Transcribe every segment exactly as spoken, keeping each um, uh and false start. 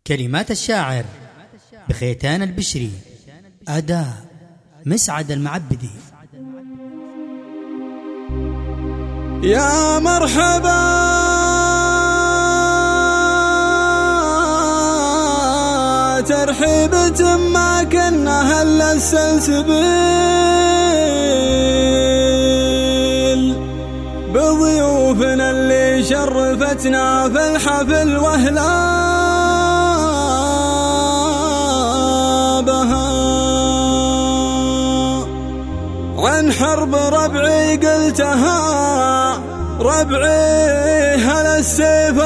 كلمات الشاعر بخيتان البشري، أداء مسعد المعبدي. يا مرحبا ترحيبة ما كنا هلا السلسبيل بضيوفنا اللي شرفتنا في الحفل واهلا بها. عن حرب ربعي قلتها ربعي هلا السيف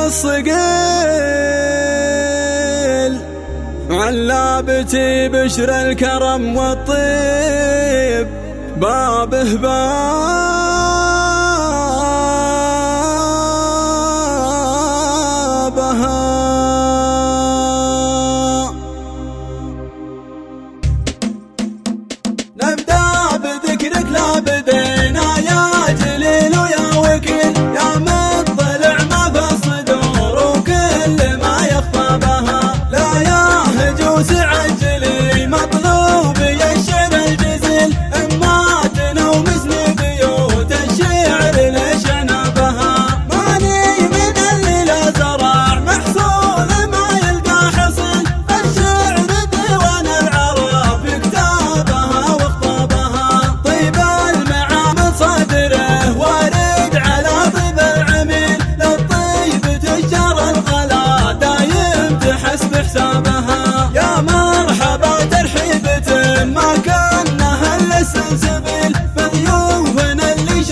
الصقيل، عن لابتي بشر الكرم والطيب بابه بابها. نبدأ بذكرك لا بدينا يا جليل ويا وكيل، يا مطلع ما في الصدور وكل ما يخفى بها. لا يا هجوس عجلي مطلوب يشعر الجزيل، اماتنا ومسني بيوت الشعر ليش بها. ماني من اللي لا زرع محصول ما يلقى حصل، الشعر ديوان العرب كتابها واخطابها. طيب المعامل صدره وارد على طيب العميل، للطيب تجار الغلا دايم تحسب حسابها. يا مرحبا ترحيبة ما كنا هلا السلسبيل بضيوفنا اللي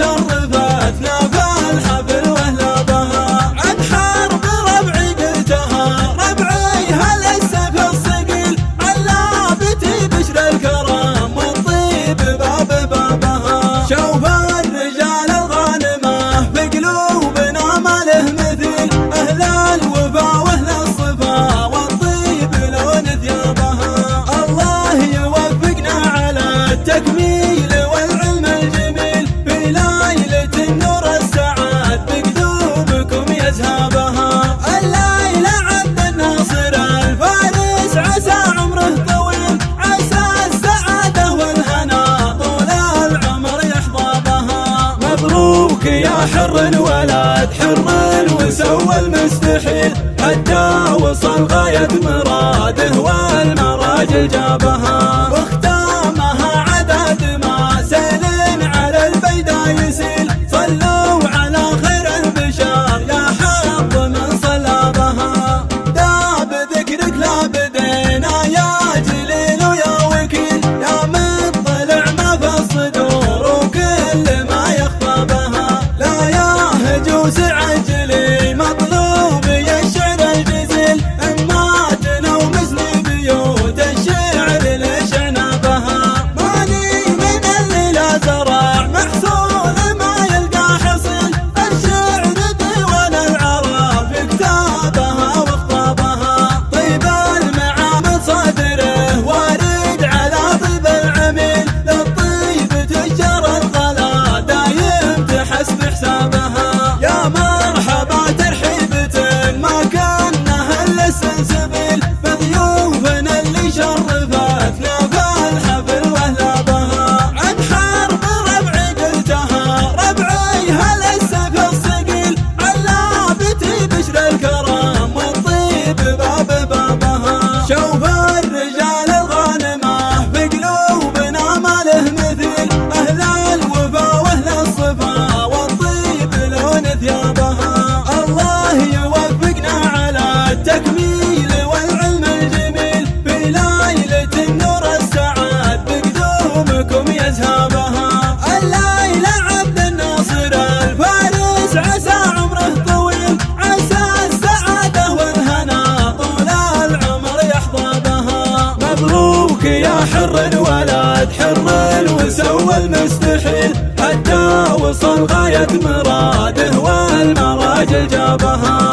شرفتنا في الحفل واهلا بها. عن حرب ربعي قلتها ربعي هلا السيف الصقيل، عن لابتي بشر الكرم والطيب باب بابها. شوف الرجال الغانمة في قلوبنا ما له مثيل، أهل الوفا وأهل الصفا والطيب لون ثيابها. الله يوفقنا على التكميل والعلم الجميل، في ليلة النور السعاد بقلوبكم يزهابها. الليلة عبد الناصر الفارس عسى عمره طويل، عسى السعادة والهنا طول العمر يحظى بها. مبروك يا حر ولد حر وسوى المستحيل، حتى وصل غاية مراده والمراجل جابها. واختامها عدد ما سيل على البيدا يسيل، صلوا على خير البشر يا حظ من صلى بها. داب ذكرك لا بدينا يا جليل ويا وكيل، يا مطلع ما في الصدور وكل ما يخفى بها. لا يا هجوس عجلي مطلوب يشعر الجزيل، اماتنا ومسني بيوت الشعر ليش بها. ماني من اللي لا زرع محصول ما يلقى حصل، الشعر ديوان العرب كتابها واخطابها. طيب المعامل صدره وارد على طيب العميل، للطيب تجار الغلا دايم تحسب حسابها. يا مرحبا ترحيبة ما كنا هلا السلسبيل بضيوفنا اللي شرفتنا في الحفل واهلا بها. عن حرب ربعي قلتها ربعي هلا السيف الصقيل، عن لابتي بشر الكرم والطيب باب بابها. شوف الرجال الغانمة في قلوبنا ما له مثيل، أهل الوفا وأهل الصفا والطيب لون ثيابها. الله يوفقنا على التكميل والعلم الجميل، في ليلة النور السعاد بقدومكم يزهابها. الليلة عبد الناصر الفارس عسى عمره طويل، عسى السعادة والهنا طول العمر يحظى بها. مبروك يا حر ولد حر وسوى المستحيل، حتى وصل غاية مراده والمراجل جابها.